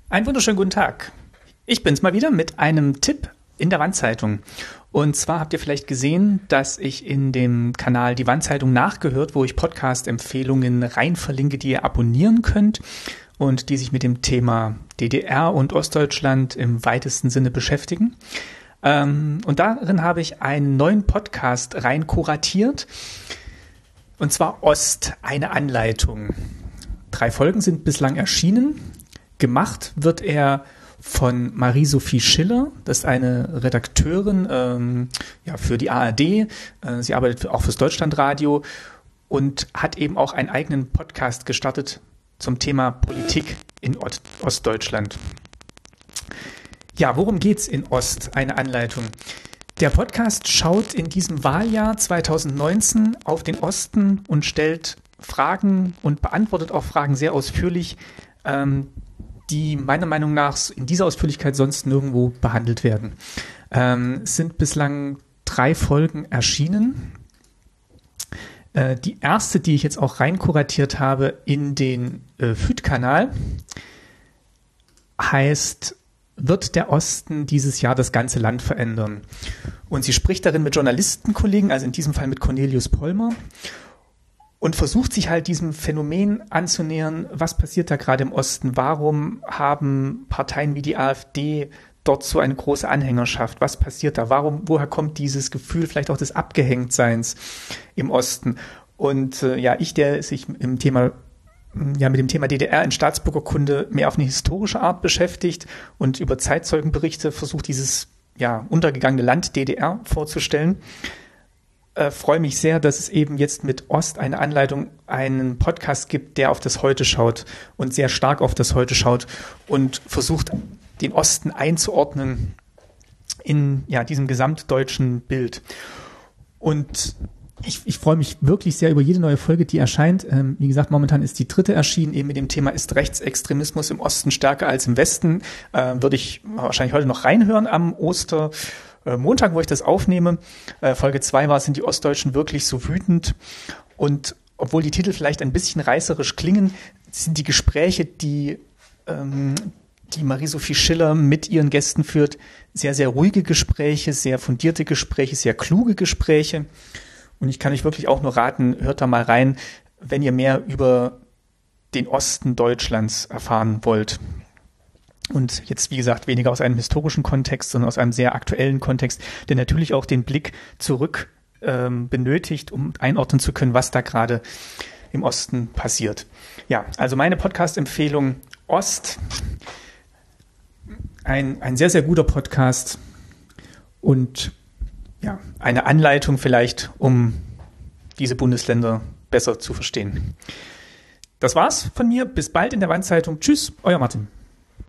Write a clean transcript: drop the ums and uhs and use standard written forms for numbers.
Einen wunderschönen guten Tag. Ich bin's mal wieder mit einem Tipp in der Wandzeitung. Und zwar habt ihr vielleicht gesehen, dass ich in dem Kanal Die Wandzeitung nachgehört, wo ich Podcast-Empfehlungen rein verlinke, die ihr abonnieren könnt und die sich mit dem Thema DDR und Ostdeutschland im weitesten Sinne beschäftigen. Und darin habe ich einen neuen Podcast rein kuratiert. Und zwar Ost, eine Anleitung. 3 Folgen sind bislang erschienen. Gemacht wird er von Marie-Sophie Schiller. Das ist eine Redakteurin für die ARD. Sie arbeitet auch fürs Deutschlandradio und hat eben auch einen eigenen Podcast gestartet zum Thema Politik in Ostdeutschland. Ja, worum geht's in Ost? Eine Anleitung. Der Podcast schaut in diesem Wahljahr 2019 auf den Osten und stellt Fragen und beantwortet auch Fragen sehr ausführlich, die meiner Meinung nach in dieser Ausführlichkeit sonst nirgendwo behandelt werden. Es sind bislang 3 Folgen erschienen. Die erste, die ich jetzt auch rein kuratiert habe in den FÜD-Kanal, heißt: Wird der Osten dieses Jahr das ganze Land verändern? Und sie spricht darin mit Journalistenkollegen, also in diesem Fall mit Cornelius Pollmer, und versucht sich halt diesem Phänomen anzunähern, was passiert da gerade im Osten? Warum haben Parteien wie die AfD dort so eine große Anhängerschaft? Was passiert da? Woher kommt dieses Gefühl vielleicht auch des Abgehängtseins im Osten? Und ich, der sich mit dem Thema DDR in Staatsbürgerkunde mehr auf eine historische Art beschäftigt und über Zeitzeugenberichte versucht, dieses untergegangene Land DDR vorzustellen, freue mich sehr, dass es eben jetzt mit Ost eine Anleitung, einen Podcast gibt, der auf das Heute schaut und sehr stark auf das Heute schaut und versucht, den Osten einzuordnen in diesem gesamtdeutschen Bild. Und ich freue mich wirklich sehr über jede neue Folge, die erscheint. Wie gesagt, momentan ist die 3. erschienen, eben mit dem Thema: Ist Rechtsextremismus im Osten stärker als im Westen? Würde ich wahrscheinlich heute noch reinhören am Montag, wo ich das aufnehme. Folge 2 war: Sind die Ostdeutschen wirklich so wütend? Und obwohl die Titel vielleicht ein bisschen reißerisch klingen, sind die Gespräche, die Marie-Sophie Schiller mit ihren Gästen führt, sehr, sehr ruhige Gespräche, sehr fundierte Gespräche, sehr kluge Gespräche. Und ich kann euch wirklich auch nur raten, hört da mal rein, wenn ihr mehr über den Osten Deutschlands erfahren wollt. Und jetzt, wie gesagt, weniger aus einem historischen Kontext, sondern aus einem sehr aktuellen Kontext, der natürlich auch den Blick zurück benötigt, um einordnen zu können, was da gerade im Osten passiert. Ja, also meine Podcast-Empfehlung: Ost. Ein sehr, sehr guter Podcast und eine Anleitung vielleicht, um diese Bundesländer besser zu verstehen. Das war's von mir. Bis bald in der Wandzeitung. Tschüss, euer Martin.